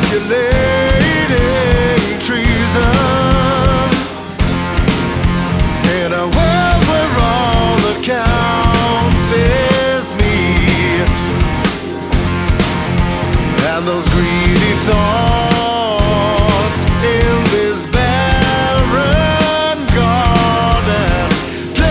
circulating treason in a world where all that counts is me, and those greedy thoughts